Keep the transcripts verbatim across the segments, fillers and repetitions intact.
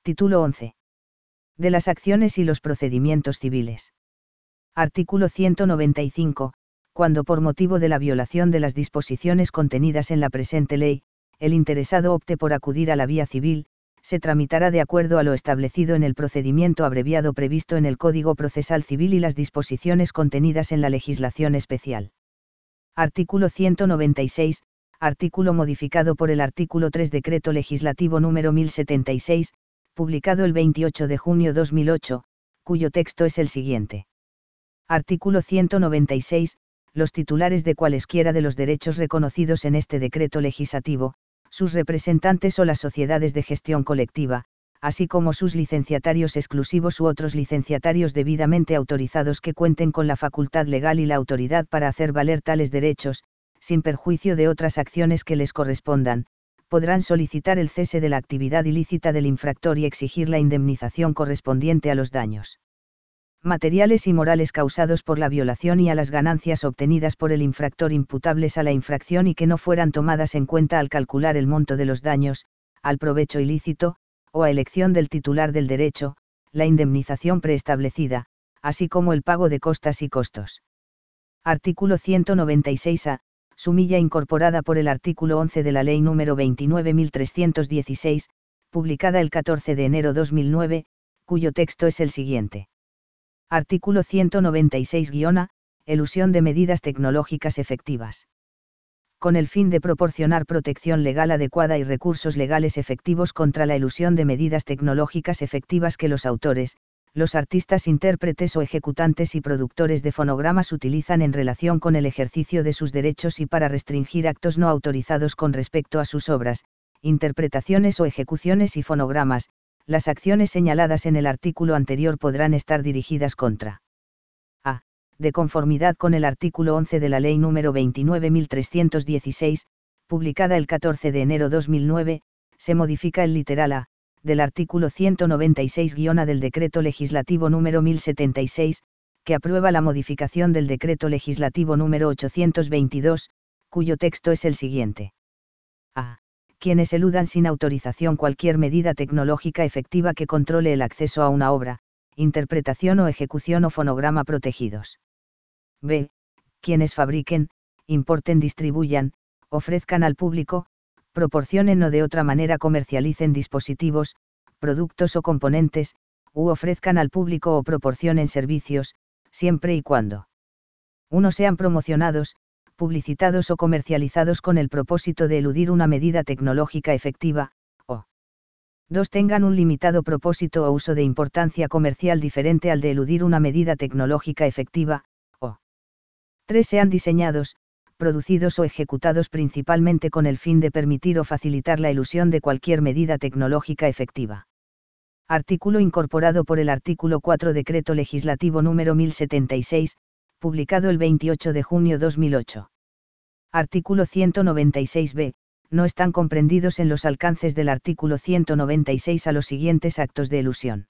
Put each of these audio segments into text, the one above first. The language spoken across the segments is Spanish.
Título once. De las acciones y los procedimientos civiles. Artículo ciento noventa y cinco. Cuando por motivo de la violación de las disposiciones contenidas en la presente ley, el interesado opte por acudir a la vía civil, se tramitará de acuerdo a lo establecido en el procedimiento abreviado previsto en el Código Procesal Civil y las disposiciones contenidas en la legislación especial. Artículo ciento noventa y seis. Artículo modificado por el artículo tres Decreto Legislativo número mil setenta y seis, publicado el veintiocho de junio de dos mil ocho, cuyo texto es el siguiente. Artículo ciento noventa y seis. Los titulares de cualesquiera de los derechos reconocidos en este decreto legislativo, sus representantes o las sociedades de gestión colectiva, así como sus licenciatarios exclusivos u otros licenciatarios debidamente autorizados que cuenten con la facultad legal y la autoridad para hacer valer tales derechos, sin perjuicio de otras acciones que les correspondan, podrán solicitar el cese de la actividad ilícita del infractor y exigir la indemnización correspondiente a los daños materiales y morales causados por la violación y a las ganancias obtenidas por el infractor imputables a la infracción y que no fueran tomadas en cuenta al calcular el monto de los daños, al provecho ilícito, o a elección del titular del derecho, la indemnización preestablecida, así como el pago de costas y costos. Artículo ciento noventa y seis A. Sumilla incorporada por el artículo once de la Ley número veintinueve mil trescientos dieciséis, publicada el catorce de enero de dos mil nueve, cuyo texto es el siguiente. Artículo ciento noventa y seis A. Elusión de medidas tecnológicas efectivas. Con el fin de proporcionar protección legal adecuada y recursos legales efectivos contra la elusión de medidas tecnológicas efectivas que los autores, los artistas intérpretes o ejecutantes y productores de fonogramas utilizan en relación con el ejercicio de sus derechos y para restringir actos no autorizados con respecto a sus obras, interpretaciones o ejecuciones y fonogramas, las acciones señaladas en el artículo anterior podrán estar dirigidas contra a. De conformidad con el artículo once de la Ley número veintinueve mil trescientos dieciséis, publicada el catorce de enero de dos mil nueve, se modifica el literal A, del artículo ciento noventa y seis A del Decreto Legislativo número mil setenta y seis, que aprueba la modificación del Decreto Legislativo número ochocientos veintidós, cuyo texto es el siguiente. A. Quienes eludan sin autorización cualquier medida tecnológica efectiva que controle el acceso a una obra, interpretación o ejecución o fonograma protegidos. B. Quienes fabriquen, importen, distribuyan, ofrezcan al público, proporcionen o de otra manera comercialicen dispositivos, productos o componentes, u ofrezcan al público o proporcionen servicios, siempre y cuando uno sean promocionados, publicitados o comercializados con el propósito de eludir una medida tecnológica efectiva, o dos tengan un limitado propósito o uso de importancia comercial diferente al de eludir una medida tecnológica efectiva, o tres sean diseñados, producidos o ejecutados principalmente con el fin de permitir o facilitar la elusión de cualquier medida tecnológica efectiva. Artículo incorporado por el artículo cuatro Decreto Legislativo número mil setenta y seis, publicado el veintiocho de junio de dos mil ocho. Artículo ciento noventa y seis B. No están comprendidos en los alcances del artículo ciento noventa y seis a los siguientes actos de elusión.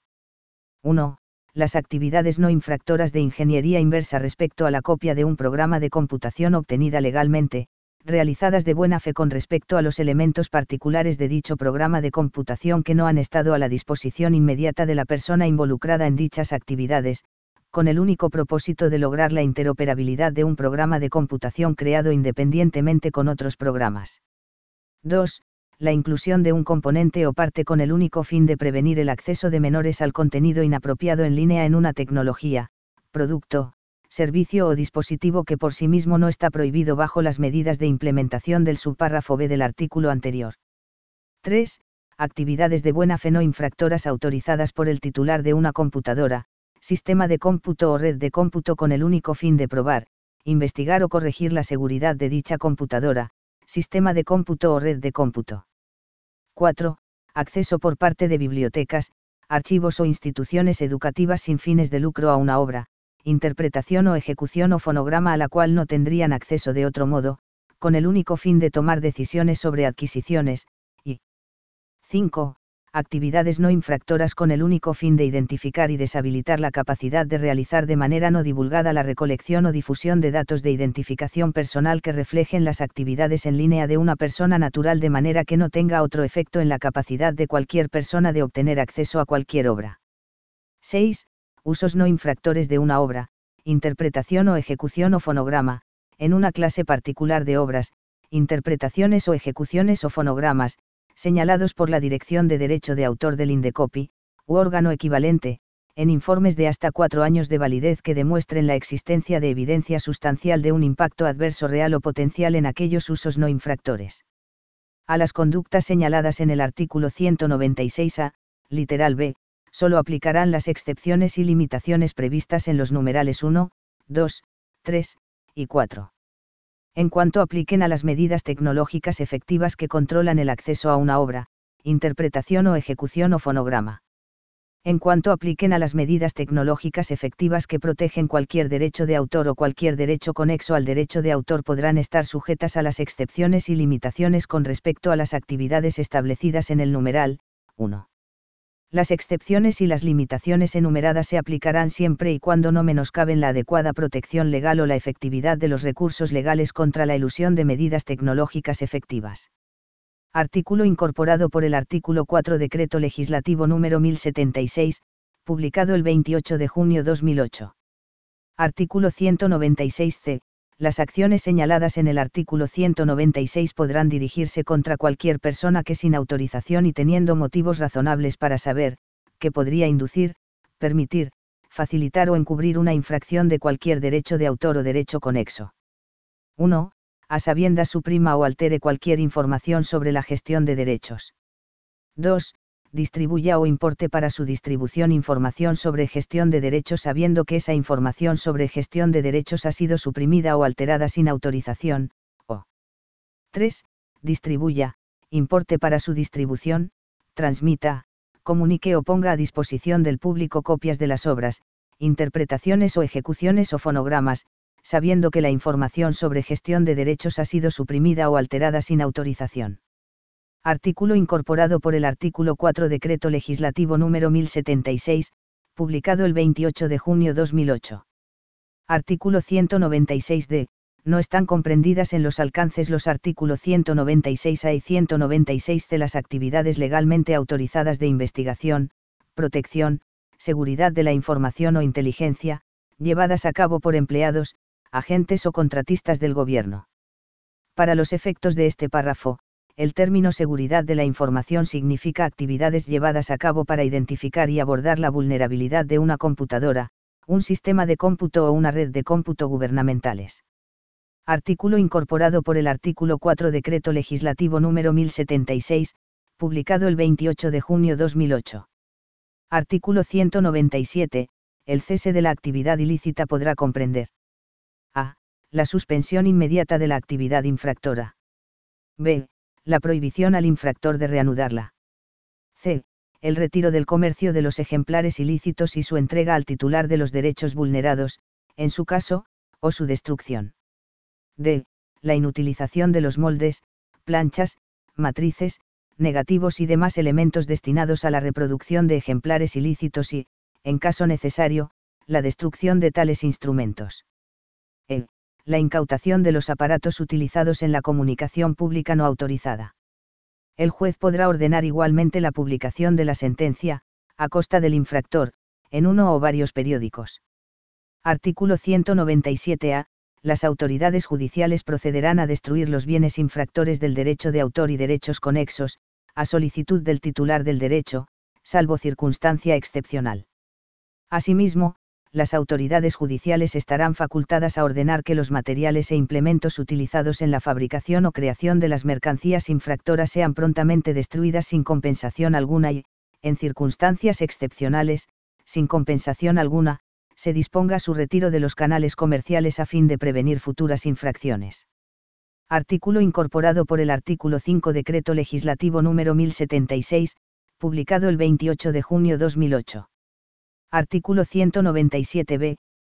uno. Las actividades no infractoras de ingeniería inversa respecto a la copia de un programa de computación obtenida legalmente, realizadas de buena fe con respecto a los elementos particulares de dicho programa de computación que no han estado a la disposición inmediata de la persona involucrada en dichas actividades, con el único propósito de lograr la interoperabilidad de un programa de computación creado independientemente con otros programas. dos. La inclusión de un componente o parte con el único fin de prevenir el acceso de menores al contenido inapropiado en línea en una tecnología, producto, servicio o dispositivo que por sí mismo no está prohibido bajo las medidas de implementación del subpárrafo B del artículo anterior. tres. Actividades de buena fe no infractoras autorizadas por el titular de una computadora, sistema de cómputo o red de cómputo con el único fin de probar, investigar o corregir la seguridad de dicha computadora, sistema de cómputo o red de cómputo. cuatro. Acceso por parte de bibliotecas, archivos o instituciones educativas sin fines de lucro a una obra, interpretación o ejecución o fonograma a la cual no tendrían acceso de otro modo, con el único fin de tomar decisiones sobre adquisiciones, y cinco. actividades no infractoras con el único fin de identificar y deshabilitar la capacidad de realizar de manera no divulgada la recolección o difusión de datos de identificación personal que reflejen las actividades en línea de una persona natural de manera que no tenga otro efecto en la capacidad de cualquier persona de obtener acceso a cualquier obra. seis. Usos no infractores de una obra, interpretación o ejecución o fonograma, en una clase particular de obras, interpretaciones o ejecuciones o fonogramas, señalados por la Dirección de Derecho de Autor del INDECOPI, u órgano equivalente, en informes de hasta cuatro años de validez que demuestren la existencia de evidencia sustancial de un impacto adverso real o potencial en aquellos usos no infractores. A las conductas señaladas en el artículo ciento noventa y seis A, literal B, solo aplicarán las excepciones y limitaciones previstas en los numerales uno, dos, tres y cuatro. En cuanto apliquen a las medidas tecnológicas efectivas que controlan el acceso a una obra, interpretación o ejecución o fonograma. En cuanto apliquen a las medidas tecnológicas efectivas que protegen cualquier derecho de autor o cualquier derecho conexo al derecho de autor podrán estar sujetas a las excepciones y limitaciones con respecto a las actividades establecidas en el numeral uno. Las excepciones y las limitaciones enumeradas se aplicarán siempre y cuando no menoscaben la adecuada protección legal o la efectividad de los recursos legales contra la elusión de medidas tecnológicas efectivas. Artículo incorporado por el artículo cuatro Decreto Legislativo número mil setenta y seis, publicado el veintiocho de junio de dos mil ocho. Artículo ciento noventa y seis C. Las acciones señaladas en el artículo ciento noventa y seis podrán dirigirse contra cualquier persona que sin autorización y teniendo motivos razonables para saber, que podría inducir, permitir, facilitar o encubrir una infracción de cualquier derecho de autor o derecho conexo. uno. A sabiendas suprima o altere cualquier información sobre la gestión de derechos. dos. Distribuya o importe para su distribución información sobre gestión de derechos sabiendo que esa información sobre gestión de derechos ha sido suprimida o alterada sin autorización, o tres. Distribuya, importe para su distribución, transmita, comunique o ponga a disposición del público copias de las obras, interpretaciones o ejecuciones o fonogramas, sabiendo que la información sobre gestión de derechos ha sido suprimida o alterada sin autorización. Artículo incorporado por el artículo cuatro Decreto Legislativo número mil setenta y seis, publicado el veintiocho de junio de dos mil ocho. Artículo ciento noventa y seis D. No están comprendidas en los alcances los artículos ciento noventa y seis A y ciento noventa y seis C las actividades legalmente autorizadas de investigación, protección, seguridad de la información o inteligencia, llevadas a cabo por empleados, agentes o contratistas del Gobierno. Para los efectos de este párrafo, el término seguridad de la información significa actividades llevadas a cabo para identificar y abordar la vulnerabilidad de una computadora, un sistema de cómputo o una red de cómputo gubernamentales. Artículo incorporado por el artículo cuatro Decreto Legislativo número mil setenta y seis, publicado el veintiocho de junio de dos mil ocho. Artículo ciento noventa y siete. El cese de la actividad ilícita podrá comprender: a. La suspensión inmediata de la actividad infractora. b. La prohibición al infractor de reanudarla. c. El retiro del comercio de los ejemplares ilícitos y su entrega al titular de los derechos vulnerados, en su caso, o su destrucción. d. La inutilización de los moldes, planchas, matrices, negativos y demás elementos destinados a la reproducción de ejemplares ilícitos y, en caso necesario, la destrucción de tales instrumentos. e. La incautación de los aparatos utilizados en la comunicación pública no autorizada. El juez podrá ordenar igualmente la publicación de la sentencia, a costa del infractor, en uno o varios periódicos. Artículo ciento noventa y siete A. Las autoridades judiciales procederán a destruir los bienes infractores del derecho de autor y derechos conexos, a solicitud del titular del derecho, salvo circunstancia excepcional. Asimismo, las autoridades judiciales estarán facultadas a ordenar que los materiales e implementos utilizados en la fabricación o creación de las mercancías infractoras sean prontamente destruidas sin compensación alguna y, en circunstancias excepcionales, sin compensación alguna, se disponga su retiro de los canales comerciales a fin de prevenir futuras infracciones. Artículo incorporado por el artículo cinco Decreto Legislativo número mil setenta y seis, publicado el veintiocho de junio de dos mil ocho. Artículo ciento noventa y siete B.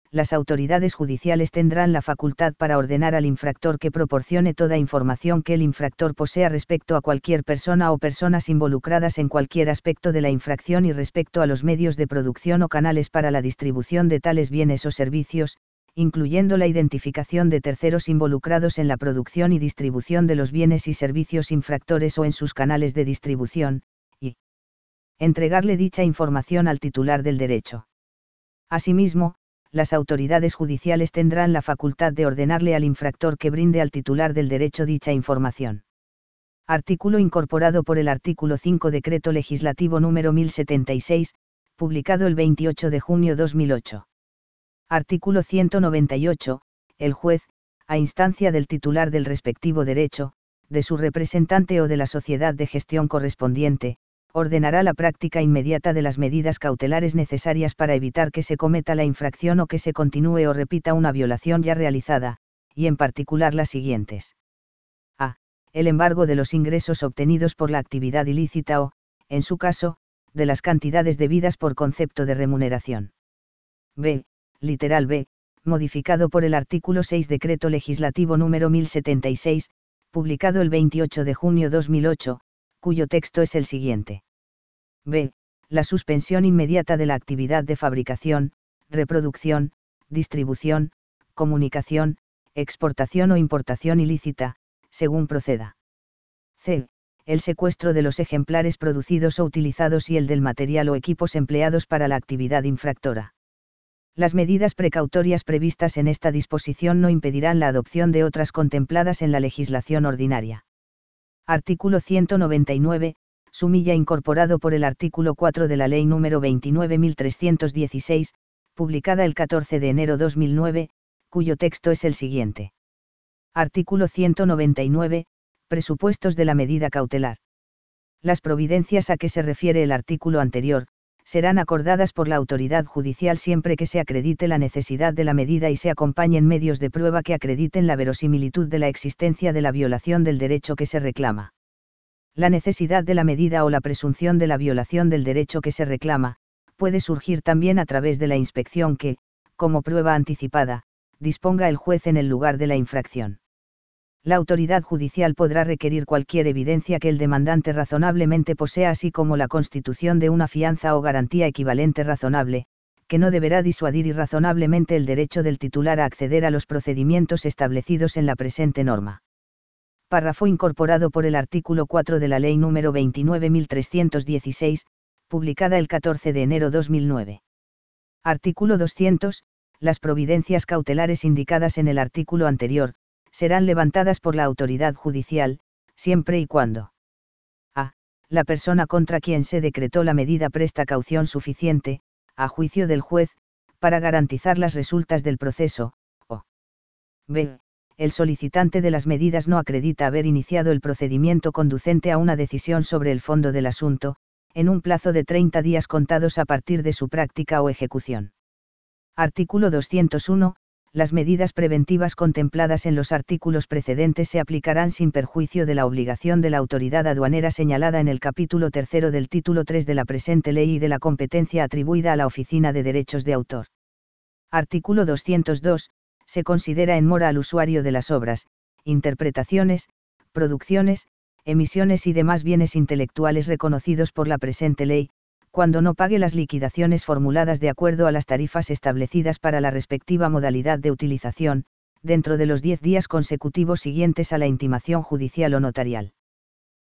las autoridades judiciales tendrán la facultad para ordenar al infractor que proporcione toda información que el infractor posea respecto a cualquier persona o personas involucradas en cualquier aspecto de la infracción y respecto a los medios de producción o canales para la distribución de tales bienes o servicios, incluyendo la identificación de terceros involucrados en la producción y distribución de los bienes y servicios infractores o en sus canales de distribución, y entregarle dicha información al titular del derecho. Asimismo, las autoridades judiciales tendrán la facultad de ordenarle al infractor que brinde al titular del derecho dicha información. Artículo incorporado por el artículo cinco Decreto Legislativo número mil setenta y seis, publicado el veintiocho de junio de dos mil ocho. Artículo ciento noventa y ocho. El juez, a instancia del titular del respectivo derecho, de su representante o de la sociedad de gestión correspondiente, ordenará la práctica inmediata de las medidas cautelares necesarias para evitar que se cometa la infracción o que se continúe o repita una violación ya realizada, y en particular las siguientes. A. El embargo de los ingresos obtenidos por la actividad ilícita o, en su caso, de las cantidades debidas por concepto de remuneración. B. Literal B, modificado por el artículo seis Decreto Legislativo número mil setenta y seis, publicado el veintiocho de junio de dos mil ocho, cuyo texto es el siguiente. B. La suspensión inmediata de la actividad de fabricación, reproducción, distribución, comunicación, exportación o importación ilícita, según proceda. C. El secuestro de los ejemplares producidos o utilizados y el del material o equipos empleados para la actividad infractora. Las medidas precautorias previstas en esta disposición no impedirán la adopción de otras contempladas en la legislación ordinaria. Artículo ciento noventa y nueve, sumilla incorporado por el artículo cuatro de la Ley número veintinueve mil trescientos dieciséis, publicada el catorce de enero de dos mil nueve, cuyo texto es el siguiente. Artículo ciento noventa y nueve, presupuestos de la medida cautelar. Las providencias a que se refiere el artículo anterior, serán acordadas por la autoridad judicial siempre que se acredite la necesidad de la medida y se acompañen medios de prueba que acrediten la verosimilitud de la existencia de la violación del derecho que se reclama. La necesidad de la medida o la presunción de la violación del derecho que se reclama, puede surgir también a través de la inspección que, como prueba anticipada, disponga el juez en el lugar de la infracción. La autoridad judicial podrá requerir cualquier evidencia que el demandante razonablemente posea, así como la constitución de una fianza o garantía equivalente razonable, que no deberá disuadir irrazonablemente el derecho del titular a acceder a los procedimientos establecidos en la presente norma. Párrafo incorporado por el artículo cuatro de la Ley número veintinueve mil trescientos dieciséis, publicada el catorce de enero de dos mil nueve. Artículo doscientos. Las providencias cautelares indicadas en el artículo anterior, serán levantadas por la autoridad judicial, siempre y cuando a. La persona contra quien se decretó la medida presta caución suficiente, a juicio del juez, para garantizar las resultas del proceso, o b. El solicitante de las medidas no acredita haber iniciado el procedimiento conducente a una decisión sobre el fondo del asunto, en un plazo de treinta días contados a partir de su práctica o ejecución. Artículo doscientos uno. Las medidas preventivas contempladas en los artículos precedentes se aplicarán sin perjuicio de la obligación de la autoridad aduanera señalada en el capítulo tercero del título tres de la presente ley y de la competencia atribuida a la Oficina de Derechos de Autor. Artículo doscientos dos. Se considera en mora al usuario de las obras, interpretaciones, producciones, emisiones y demás bienes intelectuales reconocidos por la presente ley, cuando no pague las liquidaciones formuladas de acuerdo a las tarifas establecidas para la respectiva modalidad de utilización, dentro de los diez días consecutivos siguientes a la intimación judicial o notarial.